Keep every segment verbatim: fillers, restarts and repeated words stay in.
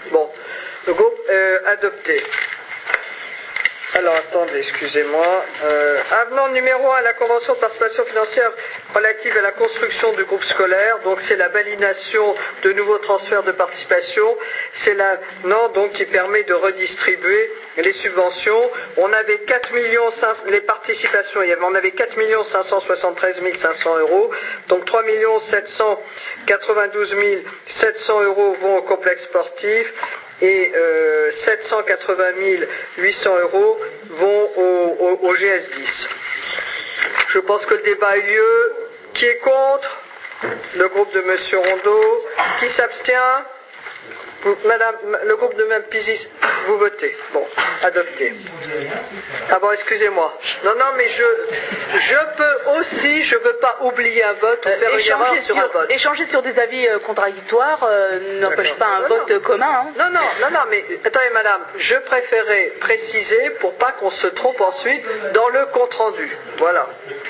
Bon, le groupe euh, adopté. Alors attendez, excusez-moi. Euh, avenant numéro un à la convention de participation financière relative à la construction du groupe scolaire. Donc c'est la validation de nouveaux transferts de participation. C'est l'avenant donc qui permet de redistribuer les subventions. On avait quatre millions les participations, on avait quatre millions cinq cent soixante-treize mille cinq cents euros. Donc trois millions sept cent quatre-vingt-douze mille sept cents euros vont au complexe sportif. Et euh, sept cent quatre-vingt mille huit cents euros vont au, au, au G S dix. Je pense que le débat a eu lieu. Qui est contre? Le groupe de Monsieur Rondeau. Qui s'abstient? Madame, le groupe de Mme Pizzi, vous votez. Bon, adopté. Ah bon, excusez-moi. Non, non, mais je, je peux aussi, je ne veux pas oublier un vote ou faire une erreur sur, sur un vote. Échanger sur des avis euh, contradictoires euh, n'empêche pas un non, vote non. commun. Hein. Non, non, non, non, mais attendez, madame, je préférais préciser pour pas qu'on se trompe ensuite dans le compte-rendu. Voilà.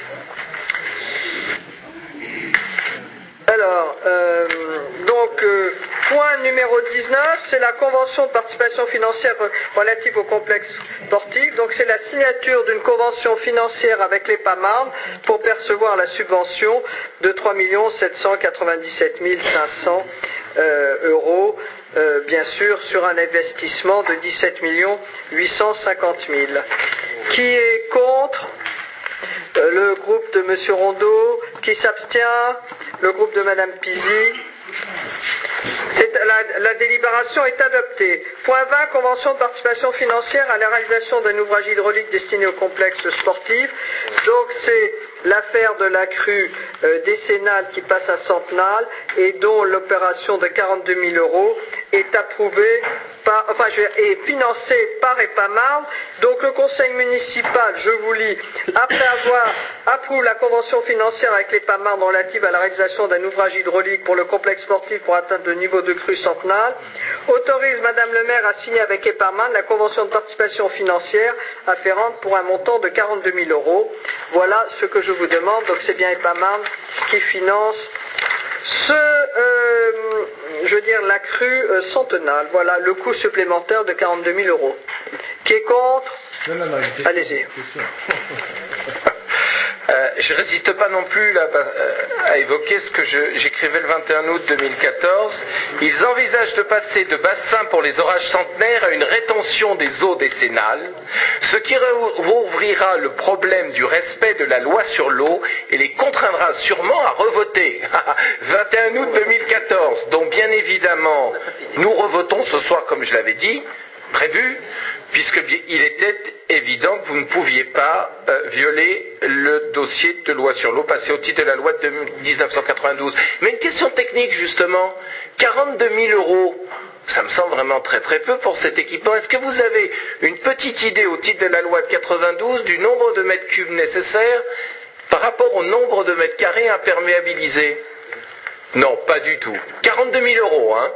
Alors, euh, donc, euh, point numéro dix-neuf, c'est la convention de participation financière relative au complexe sportif. Donc, c'est la signature d'une convention financière avec l'EPAMARN pour percevoir la subvention de trois millions sept cent quatre-vingt-dix-sept mille cinq cents euh, euros, euh, bien sûr, sur un investissement de dix-sept millions huit cent cinquante mille. Qui est contre? Euh, le groupe de Monsieur Rondeau. Qui s'abstient? Le groupe de Madame Pizzi. C'est, la, la délibération est adoptée. Point vingt, convention de participation financière à la réalisation d'un ouvrage hydraulique destiné au complexe sportif. Donc c'est l'affaire de la crue euh, décennale qui passe à Centenal et dont l'opération de quarante-deux mille euros est approuvée par, enfin, je, est financée par EPAMARN. Donc le conseil municipal, je vous lis, après avoir approuvé la convention financière avec l'EPAMARN relative à la réalisation d'un ouvrage hydraulique pour le complexe sportif pour atteindre le niveau de crue Centenal, autorise Madame le maire à signer avec EPAMARN la convention de participation financière afférente pour un montant de quarante-deux mille euros. Voilà ce que je vous demande. Donc c'est bien EPAMARN qui finance ce, euh, je veux dire, la crue euh, Centenal. Voilà le coût supplémentaire de quarante-deux mille euros. Qui est contre? Non, non, non, allez-y. Euh, je résiste pas non plus là, euh, à évoquer ce que je, j'écrivais le vingt et un août deux mille quatorze. Ils envisagent de passer de bassin pour les orages centenaires à une rétention des eaux décennales, ce qui rouvrira le problème du respect de la loi sur l'eau et les contraindra sûrement à revoter. vingt et un août deux mille quatorze. Donc bien évidemment, nous revotons ce soir comme je l'avais dit, prévu, puisqu'il était évident que vous ne pouviez pas euh, violer le dossier de loi sur l'eau passé au titre de la loi de dix-neuf cent quatre-vingt-douze. Mais une question technique justement, quarante-deux mille euros, ça me semble vraiment très très peu pour cet équipement. Est-ce que vous avez une petite idée au titre de la loi de quatre-vingt-douze du nombre de mètres cubes nécessaires par rapport au nombre de mètres carrés imperméabilisés? Non, pas du tout. quarante-deux mille euros, hein.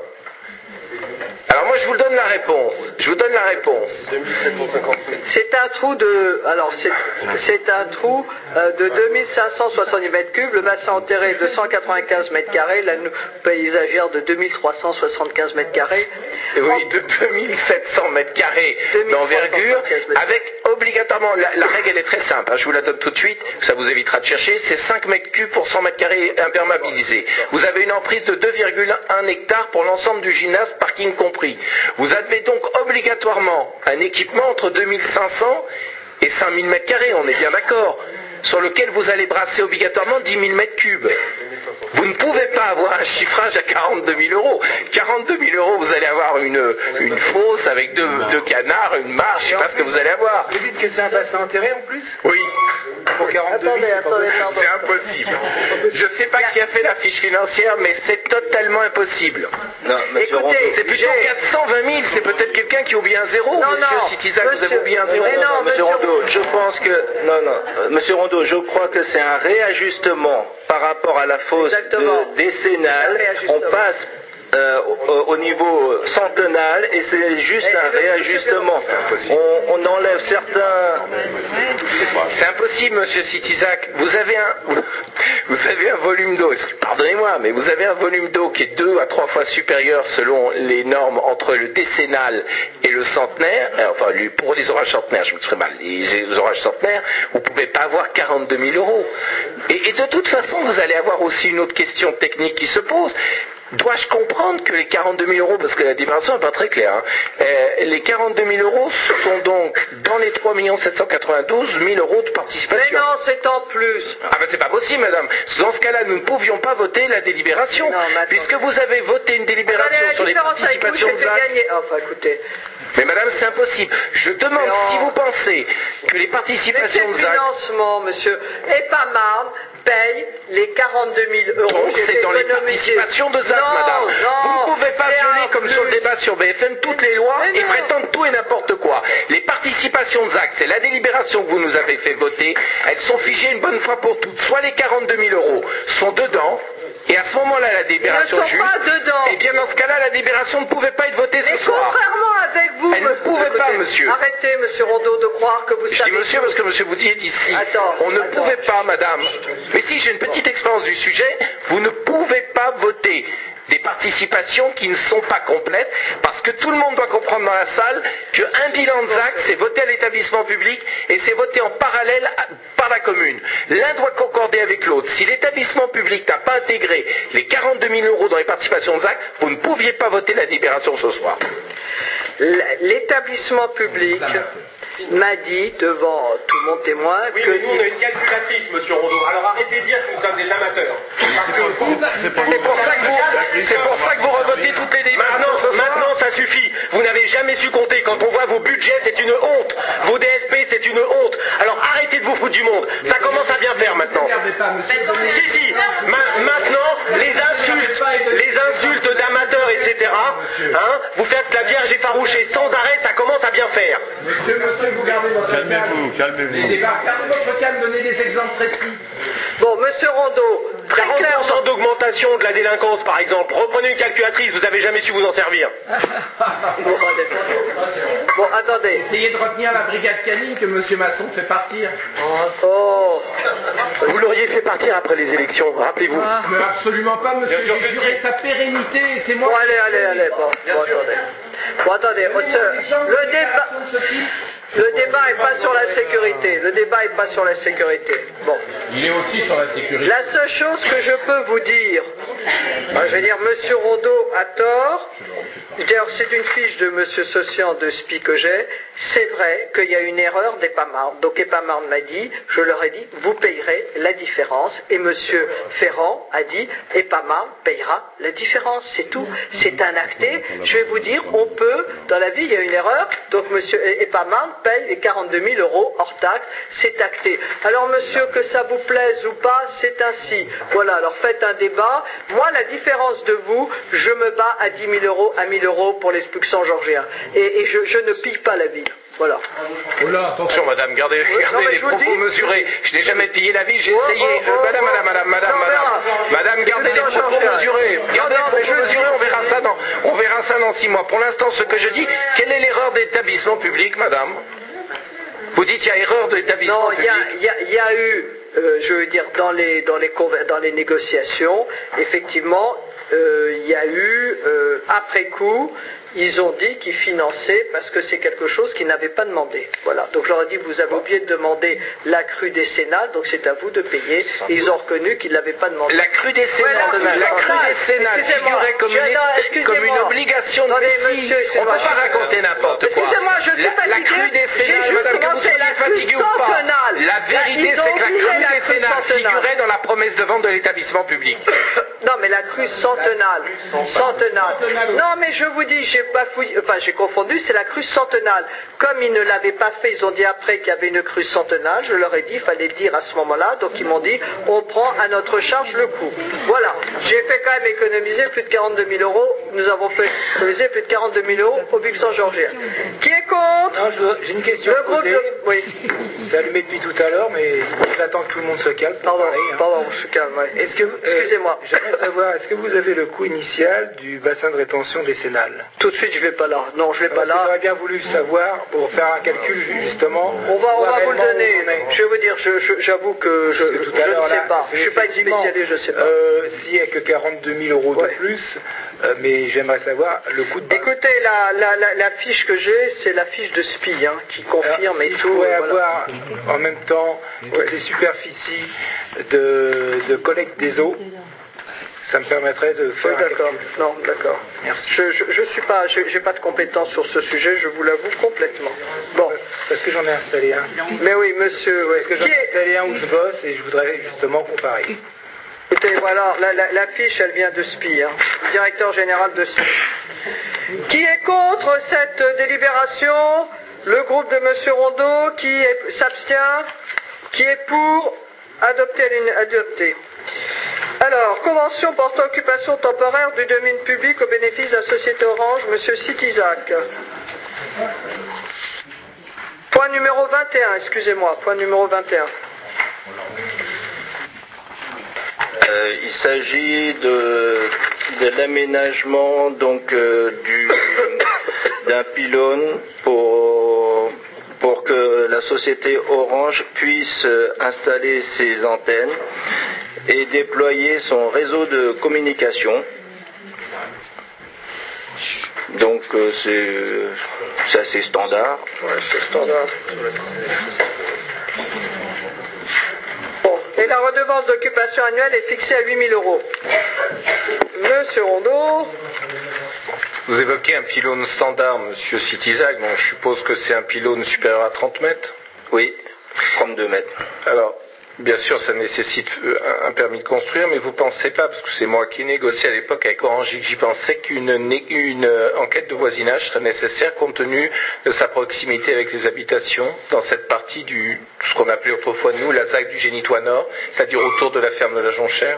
Alors moi je vous donne la réponse. Je vous donne la réponse. C'est un trou de, alors c'est, c'est un trou euh, de deux mille cinq cent soixante-dix mètres cubes. Le bassin enterré est de cent quatre-vingt-quinze mètres carrés. La paysagère de deux mille trois cent soixante-quinze mètres carrés. Et oui, de deux mille sept cents mètres carrés d'envergure, avec obligatoirement, la, la règle elle est très simple, hein, je vous la donne tout de suite, ça vous évitera de chercher, c'est cinq mètres cubes pour cent mètres carrés imperméabilisés. Vous avez une emprise de deux virgule un hectares pour l'ensemble du gymnase, parking compris. Vous avez donc obligatoirement un équipement entre deux mille cinq cents et cinq mille mètres carrés, on est bien d'accord, sur lequel vous allez brasser obligatoirement dix mille mètres cubes. Vous ne pouvez pas avoir un chiffrage à quarante-deux mille euros. quarante-deux mille euros, vous allez avoir une, une fosse avec deux, deux canards, une marche, je ne sais pas ce que vous allez avoir. Vous dites que c'est un bassin enterré en plus? Oui. Pour quarante-deux mille, attendez, c'est, attendez, c'est impossible. Je ne sais pas qui a fait la fiche financière, mais c'est totalement impossible. Non, Écoutez, Rondeau, c'est plutôt quatre cent vingt mille, c'est peut-être quelqu'un qui a oublié un zéro. Non, Monsieur non, Citizac, vous avez oublié un zéro. mais non, non, Monsieur Rondeau, je pense que non, non, euh, Monsieur Rondeau, je crois que c'est un réajustement par rapport à la fosse Exactement. de décennale. C'est un réajustement. On passe euh, au, au niveau centenal et c'est juste un réajustement. On, on enlève certains... C'est impossible, monsieur Citizac. Vous avez un, vous avez un volume d'eau, pardonnez-moi, mais vous avez un volume d'eau qui est deux à trois fois supérieur selon les normes entre le décennal et le centenaire. Enfin, pour les orages centenaires, je me souviens mal, les orages centenaires, vous ne pouvez pas avoir quarante-deux mille euros. Et, et de toute façon, vous allez avoir aussi une autre question technique qui se pose. Dois-je comprendre que les quarante-deux mille euros, parce que la dimension n'est pas très claire, hein, euh, les quarante-deux mille euros sont donc dans les trois millions sept cent quatre-vingt-douze mille euros de participation? Mais non, c'est en plus. Ah ben c'est pas possible, madame. Dans ce cas-là, nous ne pouvions pas voter la délibération, non, puisque vous avez voté une délibération allez, sur les participations vous, de Z A C. Enfin, écoutez. Mais madame, c'est impossible. Je demande si vous pensez que les participations de Z A C... Mais c'est le financement, monsieur. EPAMARM paye les quarante-deux mille euros. Donc c'est dans les participations de Z A C, non, madame. Non, vous ne pouvez pas violer, comme plus. sur le débat sur B F M, toutes les lois mais et non. prétendre tout et n'importe quoi. Les participations de Z A C, c'est la délibération que vous nous avez fait voter. Elles sont figées une bonne fois pour toutes. Soit les quarante-deux mille euros sont dedans, et à ce moment-là, la délibération juge... pas dedans. Et bien dans ce cas-là, la délibération ne pouvait pas être votée mais ce soir. contrairement avec vous... Elle ne pouvait écoutez, pas, monsieur. Arrêtez, monsieur Rondeau, de croire que vous Je savez... dis monsieur parce que monsieur Bouty est ici. Attends, On ne attends. pouvait pas, madame. Mais si j'ai une petite expérience du sujet, vous ne pouvez pas voter des participations qui ne sont pas complètes, parce que tout le monde doit comprendre dans la salle qu'un bilan de Z A C, c'est voté à l'établissement public et c'est voté en parallèle à, par la commune. L'un doit concorder avec l'autre. Si l'établissement public n'a pas intégré les quarante-deux mille euros dans les participations de Z A C, vous ne pouviez pas voter la délibération ce soir. L'établissement public m'a dit, devant tout mon témoin, oui, que... mais nous, on a une calculatrice, monsieur Rondeau. Alors arrêtez de dire que nous sommes des amateurs. C'est pour, pour ça que vous, c'est pour ça que vous revotez toutes les délibérations. Maintenant, maintenant, ça suffit. Vous n'avez jamais su compter. Quand on voit vos budgets, c'est une honte. Vos D S P, c'est une honte. Alors arrêtez de vous foutre du monde. Ça commence à bien faire maintenant. Si, si. Ma- maintenant, les insultes, les insultes d'amateurs, et cetera. Hein, vous faites la Vierge effarouchée sans arrêt, ça commence à bien faire. Monsieur, monsieur, vous gardez votre calme. Calmez-vous, calmez-vous. Gardez votre calme, donnez des exemples précis. Bon, monsieur Rondeau, très quarante pour cent clairement... d'augmentation de la délinquance, par exemple. Reprenez une calculatrice, vous n'avez jamais su vous en servir. Bon, bon, attendez. Essayez de retenir la brigade canine que monsieur Masson fait partir. Oh, Vous l'auriez fait partir après les élections, rappelez-vous. Mais absolument pas, monsieur. Bien sûr J'ai que juré si. sa pérennité. C'est moi bon, qui allez, l'ai allez, fait. allez, bon, bon, attendez. Bon, attendez, on se- le débat... De ce type. Le débat n'est pas sur la sécurité. Le débat n'est pas sur la sécurité. Bon. Il est aussi sur la sécurité. La seule chose que je peux vous dire, ben, je vais dire, monsieur Rondeau a tort. D'ailleurs, c'est une fiche de monsieur Socian de S P I que j'ai. C'est vrai qu'il y a une erreur d'EPAMARM. Donc EPAMARM m'a dit, je leur ai dit, vous payerez la différence. Et monsieur Ferrand a dit, EPAMARM payera la différence. C'est tout. C'est un acté. Je vais vous dire, on peut, dans la vie, il y a une erreur. Donc monsieur EPAMARM paye les quarante-deux mille euros hors taxe. C'est acté. Alors monsieur, que ça vous plaise ou pas, c'est ainsi. Voilà, alors faites un débat. Moi, la différence de vous, je me bats à dix mille euros, à mille euros pour l'expulsion georgien. Et, et je, je ne pille pas la ville. Voilà. Oh là, Attention, madame, gardez, gardez non, mais les je vous propos dis- mesurés. Je n'ai jamais pillé la ville, j'ai Oh, essayé. oh, Euh, oh, madame, oh. madame, madame, madame, Non, madame. verra. Madame, gardez les Non, propos Jean-Charles. mesurés. Non, Gardez non, mais les propos je- mesurés, on verra ça dans, on verra ça dans six mois. Pour l'instant, ce que je dis, quelle est l'erreur d'établissement public, madame? Vous dites qu'il y a erreur d'établissement Non, il public. y a, il y a- il y a eu, euh, je veux dire, dans les, dans les, conver- dans les négociations, effectivement, euh, il y a eu, euh, après coup, ils ont dit qu'ils finançaient parce que c'est quelque chose qu'ils n'avaient pas demandé. Voilà. Donc je leur ai dit, vous avez oublié de demander l'accru décennale, donc c'est à vous de payer. Et ils ont reconnu qu'ils ne l'avaient pas demandé. La crue décennale, Ouais, la- la crue la- décennale excusez-moi, figurait comme je- une, non, excusez-moi. comme une obligation de Attendez, Messie. monsieur, On ne excusez-moi, peut pas je- raconter n'importe quoi. Excusez-moi, je suis la, fatigué. La crue J'ai décennale, juste madame, que vous commencé soyez la crue fatigué ou pas. centenale. La vérité, Ils ont c'est que la oublié crue la crue décennale centenale. figurait dans la promesse de vente de l'établissement public. Non, mais la crue centenale. Centenale. Non, mais je vous dis, j'ai bafouillé, enfin j'ai confondu, c'est la crue centenale. Comme ils ne l'avaient pas fait, ils ont dit après qu'il y avait une crue centenale, je leur ai dit, il fallait le dire à ce moment-là, donc ils m'ont dit, on prend à notre charge le coût. Voilà, j'ai fait quand même économiser plus de quarante-deux mille euros, nous avons fait économiser plus de quarante-deux mille euros au Buxan georgien. Qui est contre? Non, je- j'ai une question. Le à groupe poser. de... Oui, C'est allumé depuis tout à l'heure, mais j'attends que tout le monde se calme. pour pardon, parler, hein. pardon, je suis calme, ouais. Est-ce que, euh, Excusez-moi. J'aimerais savoir, est-ce que vous avez le coût initial du bassin de rétention décennal? Tout de suite, je vais pas là. Non, je vais pas Parce que là. j'aurais bien voulu savoir pour faire un calcul justement. On va, on voir va vous le réellement donner. où on est. Je vais vous dire, je- je- j'avoue que je, Parce que je tout à l'heure, ne sais là, pas. c'est Je suis pas une effectivement, spécialiste, je sais pas. Euh, S'il n'y a que quarante-deux mille euros Ouais. de plus, euh, mais j'aimerais savoir le coût de base. Écoutez, la, la, la, la fiche que j'ai, c'est la fiche de S P I, hein, qui confirme Alors, et si tout. je pourrais euh, voilà. avoir en même temps toutes les superficies de, de collecte des eaux, ça me permettrait de Oui, faire un d'accord. calcul. Non, d'accord. Merci. Je, je, je suis pas, j'ai j'ai pas de compétence sur ce sujet, je vous l'avoue complètement. Bon, Parce que j'en ai installé un. mais oui, monsieur, ouais. Parce que j'en Qui ai est- installé un où je bosse et je voudrais justement comparer. Écoutez, voilà, la, la, la fiche, elle vient de S P I, hein, directeur général de S P I. Qui est contre cette délibération? Le groupe de Monsieur Rondeau, qui est- s'abstient? Qui est pour? Adopter, adopter. Alors, convention portant occupation temporaire du domaine public au bénéfice de la société Orange, Monsieur Citizac. Point numéro vingt et un, excusez-moi, point numéro vingt et un. Euh, il s'agit de, de l'aménagement donc euh, du d'un pylône pour pour que la société Orange puisse euh, installer ses antennes et déployer son réseau de communication. Donc euh, c'est c'est assez standard. Ouais, c'est standard. Bon, et la redevance d'occupation annuelle est fixée à huit mille euros. Monsieur Rondeau, Vous évoquez un pylône standard, monsieur Citizac, donc je suppose que c'est un pylône supérieur à trente mètres. Oui, trente-deux mètres. Alors, bien sûr, ça nécessite euh, un permis de construire, mais vous ne pensez pas, parce que c'est moi qui ai négocié à l'époque avec Orange, j'y pensais qu'une né- une, euh, enquête de voisinage serait nécessaire compte tenu de sa proximité avec les habitations dans cette partie du, ce qu'on appelait autrefois nous, la Z A C du Génitois Nord, c'est-à-dire autour de la ferme de la Jonchère.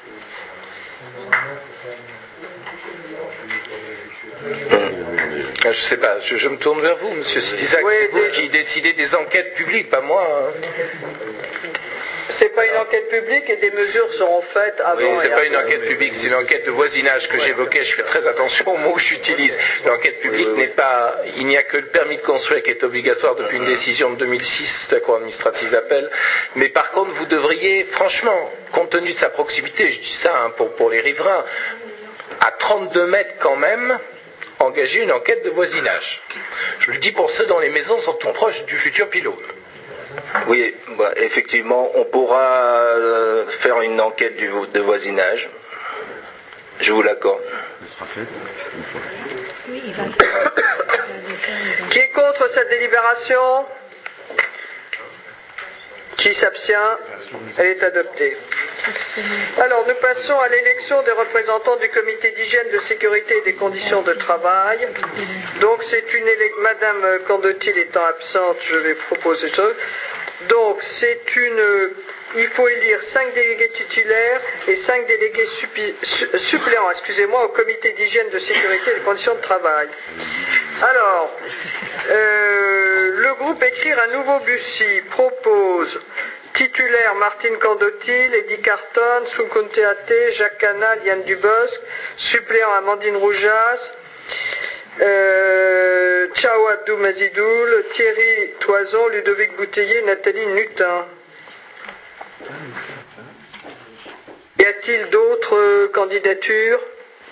Ah, je sais pas, je, je me tourne vers vous, monsieur Citizac, Oui, c'est vous des- qui décidez des enquêtes publiques, pas moi. hein. c'est pas une enquête publique et des mesures seront faites avant. Oui, c'est et pas une après. enquête publique, c'est une enquête de voisinage que j'évoquais. Je fais très attention aux mots que j'utilise. L'enquête publique Oui, oui, oui. n'est pas. Il n'y a que le permis de construire qui est obligatoire depuis une décision de deux mille six de la Cour administrative d'appel. Mais par contre, vous devriez, franchement, compte tenu de sa proximité, je dis ça hein, pour, pour les riverains, à trente-deux mètres quand même, engager une enquête de voisinage. Je le dis pour ceux dont les maisons sont tout proches du futur pylône. Oui, bah, effectivement, on pourra euh, faire une enquête du, vo- de voisinage. Je vous l'accorde. Elle sera faite une fois. Oui, il va il va le faire, il va- Qui est contre cette délibération? Qui s'abstient? Elle est adoptée. Alors, nous passons à l'élection des représentants du comité d'hygiène, de sécurité et des conditions de travail. Donc, c'est une élection. Madame Candotil étant absente, je vais proposer ça. Donc, c'est une. Il faut élire cinq délégués titulaires et cinq délégués supi- su- suppléants, excusez-moi, au comité d'hygiène, de sécurité et des conditions de travail. Alors, euh, le groupe Écrire un nouveau Bussy propose titulaire Martine Candotil, Eddie Carton, Sunkunte Ate, Jacques Canal, Yann Dubosc, suppléant Amandine Roujas, euh, Tchawadou Mazidoul, Thierry Toison, Ludovic Bouteiller, Nathalie Nutin. Y a-t-il d'autres euh, candidatures?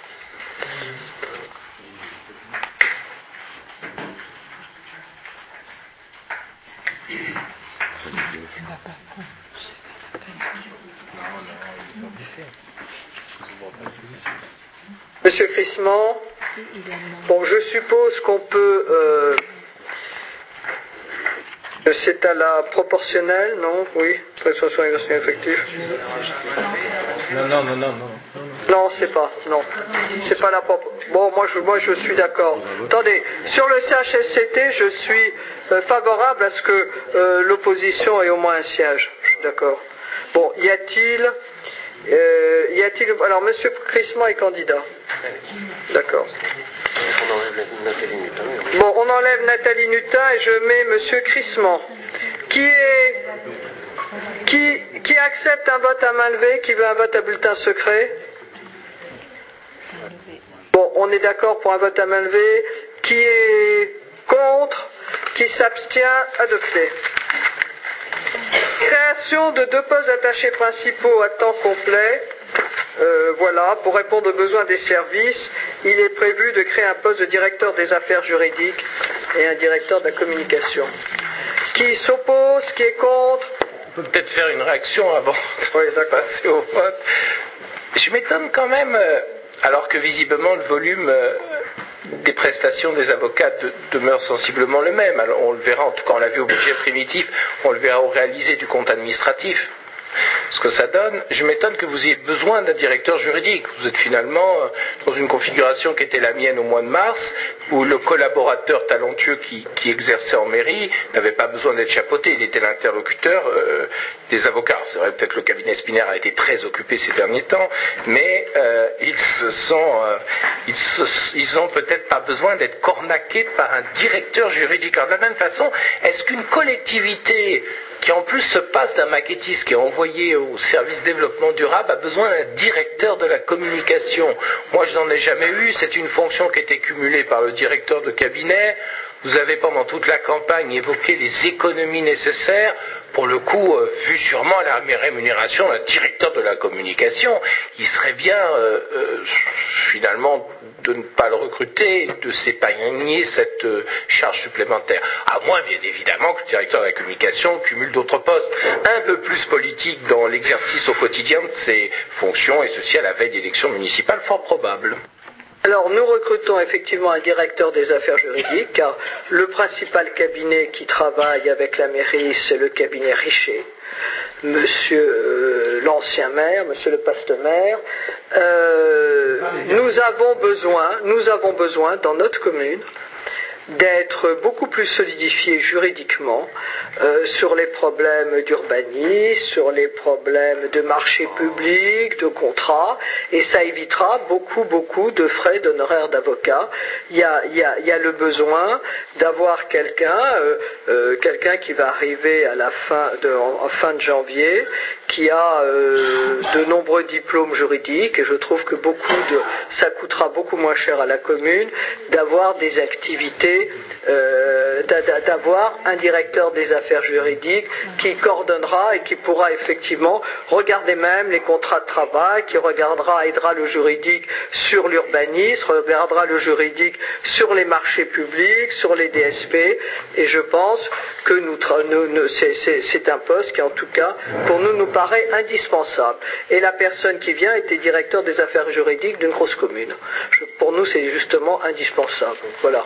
Monsieur Crissement, si, il a demandé. bon, je suppose qu'on peut. Euh, c'est à la proportionnelle, non? Oui, prestation inversion effective. Non, non, non, non, non. Non, c'est pas. Non, c'est pas la propre. Bon, moi je, moi je suis d'accord. Attendez, sur le C H S C T, je suis euh, favorable à ce que euh, l'opposition ait au moins un siège. Je suis d'accord. Bon, y a-t-il, euh, y a-t-il, alors Monsieur Crissement est candidat. D'accord. On enlève Nathalie Nutin. Bon, on enlève Nathalie Nutin et je mets Monsieur Crissement. Qui est, qui, qui accepte un vote à main levée, qui veut un vote à bulletin secret? Bon, on est d'accord pour un vote à main levée. Qui est contre? Qui s'abstient? Adopté. Création de deux postes attachés principaux à temps complet. Euh, voilà, pour répondre aux besoins des services, il est prévu de créer un poste de directeur des affaires juridiques et un directeur de la communication. Qui s'oppose? Qui est contre? On peut peut-être faire une réaction avant oui, de passer au vote. Je m'étonne quand même, euh, alors que visiblement le volume euh, des prestations des avocats de, demeure sensiblement le même. Alors on le verra, en tout cas on l'a vu au budget primitif, on le verra au réalisé du compte administratif. Ce que ça donne, je m'étonne que vous ayez besoin d'un directeur juridique. Vous êtes finalement dans une configuration qui était la mienne au mois de mars, où le collaborateur talentueux qui, qui exerçait en mairie n'avait pas besoin d'être chapeauté, il était l'interlocuteur euh, des avocats. C'est vrai, peut-être que le cabinet Spinner a été très occupé ces derniers temps, mais euh, ils se sont, euh, ils, se, ils ont peut-être pas besoin d'être cornaqués par un directeur juridique. Alors, de la même façon, est-ce qu'une collectivité qui en plus se passe d'un maquettiste qui est envoyé au service développement durable, a besoin d'un directeur de la communication? Moi, je n'en ai jamais eu. C'est une fonction qui a été cumulée par le directeur de cabinet. Vous avez pendant toute la campagne évoqué les économies nécessaires. Pour le coup, euh, vu sûrement la rémunération d'un directeur de la communication, il serait bien euh, euh, finalement de ne pas le recruter et de s'épargner cette euh, charge supplémentaire. À moins, bien évidemment, que le directeur de la communication cumule d'autres postes un peu plus politiques dans l'exercice au quotidien de ses fonctions, et ceci à la veille d'élections municipales, fort probable. Alors, nous recrutons effectivement un directeur des affaires juridiques, car le principal cabinet qui travaille avec la mairie, c'est le cabinet Richer, monsieur euh, l'ancien maire, monsieur le Paste-maire. Euh, nous avons besoin, nous avons besoin dans notre commune d'être beaucoup plus solidifié juridiquement euh, sur les problèmes d'urbanisme, sur les problèmes de marché public, de contrat, et ça évitera beaucoup, beaucoup de frais d'honoraires d'avocat. Il y a, il y a, il y a le besoin d'avoir quelqu'un, euh, euh, quelqu'un qui va arriver à la fin de, en, en fin de janvier, qui a euh, de nombreux diplômes juridiques, et je trouve que beaucoup de, ça coûtera beaucoup moins cher à la commune d'avoir des activités, euh, d'avoir un directeur des affaires juridiques qui coordonnera et qui pourra effectivement regarder même les contrats de travail, qui regardera, aidera le juridique sur l'urbanisme, regardera le juridique sur les marchés publics, sur les D S P, et je pense que nous, nous, nous c'est, c'est, c'est un poste qui en tout cas pour nous nous paraît indispensable. Et la personne qui vient était directeur des affaires juridiques d'une grosse commune. Je, pour nous c'est justement indispensable. Voilà.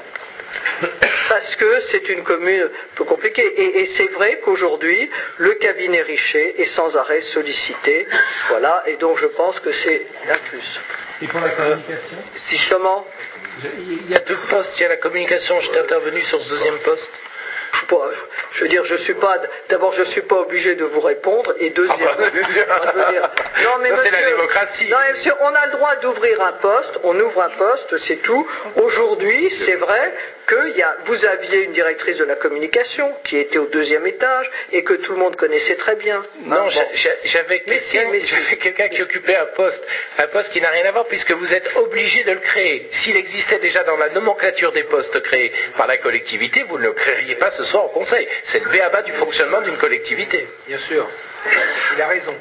Parce que c'est une commune un peu compliquée. Et, et c'est vrai qu'aujourd'hui, le cabinet Richer est sans arrêt sollicité. Voilà, et donc je pense que c'est un plus. Et pour la communication euh, Si comment Il y a deux postes, il y a la communication, j'étais intervenu sur ce deuxième poste. Je, je veux dire, je suis pas. D'abord, je suis pas obligé de vous répondre, et deuxièmement, ah bah, dire, non mais ça, monsieur, c'est la démocratie. Non mais monsieur, on a le droit d'ouvrir un poste, on ouvre un poste, c'est tout. Aujourd'hui, c'est vrai que y a, vous aviez une directrice de la communication qui était au deuxième étage et que tout le monde connaissait très bien. Non, hein, bon. j'avais quelqu'un, mais si, j'avais quelqu'un qui occupait un poste, un poste qui n'a rien à voir puisque vous êtes obligé de le créer. S'il existait déjà dans la nomenclature des postes créés par la collectivité, vous ne le créeriez pas ce soir au Conseil. C'est le b a ba du fonctionnement d'une collectivité. Bien sûr. Il a raison.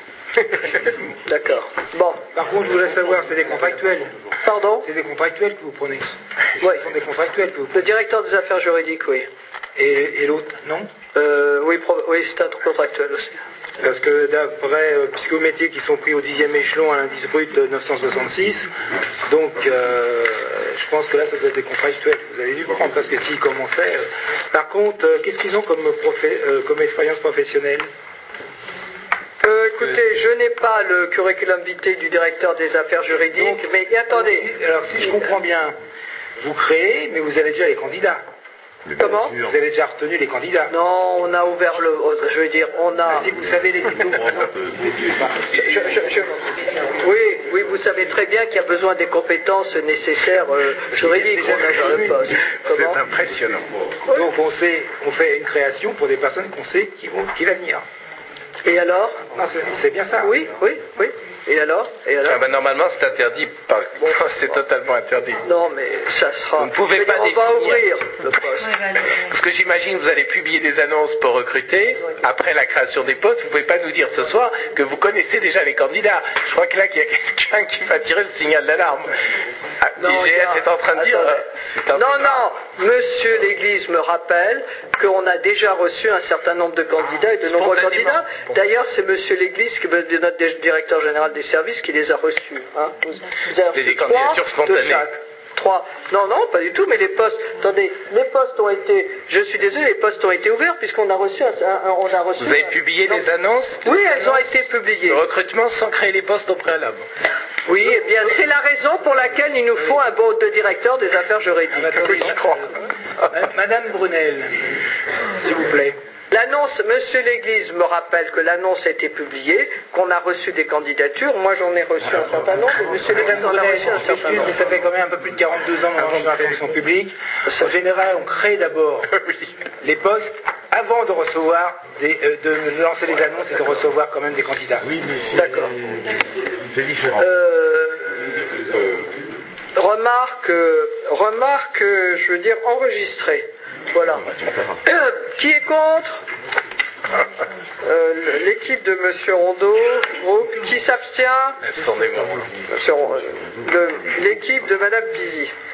D'accord. Bon. Par contre, je voudrais savoir, c'est des contractuels. Pardon ? C'est des contractuels que vous prenez. Oui. Ce sont des contractuels que vous prenez. Le directeur des affaires juridiques, oui. Et, et l'autre, non ? euh, Oui, pro- oui, c'est un contractuel aussi. Parce que d'après euh, psychométiers qui sont pris au dixième échelon à l'indice brut de neuf cent soixante-six, donc euh, je pense que là ça doit être des contractuels. Vous avez dû prendre parce que s'ils commençaient. Euh... Par contre, euh, qu'est-ce qu'ils ont comme, profé- euh, comme expérience professionnelle ? Euh, écoutez, je n'ai pas le curriculum vitae du directeur des affaires juridiques, donc, mais attendez. Alors si je comprends bien, vous créez, mais vous avez déjà les candidats. Comment? Vous avez déjà retenu les candidats. Non, on a ouvert le... Je veux dire, on a... Si vous savez les diplômes... je, je, je, oui, oui, vous savez très bien qu'il y a besoin des compétences nécessaires euh, juridiques qu'on a dans le poste. C'est impressionnant. Donc on sait, on fait une création pour des personnes qu'on sait qui vont, qui va venir. Et alors? Non, c'est bien ça. Oui, oui, oui. Et alors, Et alors ah ben normalement c'est interdit, par... bon, c'est totalement interdit. Non mais ça sera... Vous ne pouvez pas dire, on va définir... ouvrir le poste. Parce que j'imagine vous allez publier des annonces pour recruter, après la création des postes, vous ne pouvez pas nous dire ce soir que vous connaissez déjà les candidats. Je crois que là qu'il y a quelqu'un qui va tirer le signal d'alarme. Ah, I G S est en train de dire... Euh, non, non, monsieur l'Église me rappelle qu'on a déjà reçu un certain nombre de candidats et de nombreux candidats. D'ailleurs c'est monsieur l'Église, notre directeur général des services, qui les a reçus. Hein. Vous, vous avez reçu des candidatures spontanées. De chaque. Trois. Non, non, pas du tout, mais les postes, attendez, les postes ont été, je suis désolé, les postes ont été ouverts puisqu'on a reçu un, un, on a reçu Vous avez un, publié non. les annonces? Oui, elles ont été publiées. Le recrutement sans créer les postes au préalable. Oui, eh bien, c'est la raison pour laquelle il nous faut un bon de directeur des affaires juridiques. Ah, oui, je crois. Madame Brunel, s'il vous plaît. L'annonce, monsieur l'Église me rappelle que l'annonce a été publiée, qu'on a reçu des candidatures. Moi, j'en ai reçu un certain nombre. Monsieur l'Église en a reçu un certain nombre. Mais ça fait quand même un peu plus de quarante-deux ans que je suis dans la fonction publique. En général, on crée d'abord les postes avant de recevoir, des, euh, de lancer les annonces et de recevoir quand même des candidats. Oui, mais c'est... D'accord. C'est différent. Euh, remarque, euh, remarque, euh, je veux dire, enregistrée. Voilà. Euh, qui est contre? euh, L'équipe de monsieur Rondeau. Groupe. Qui s'abstient? Ce sont des membres. L'équipe de madame Pizy.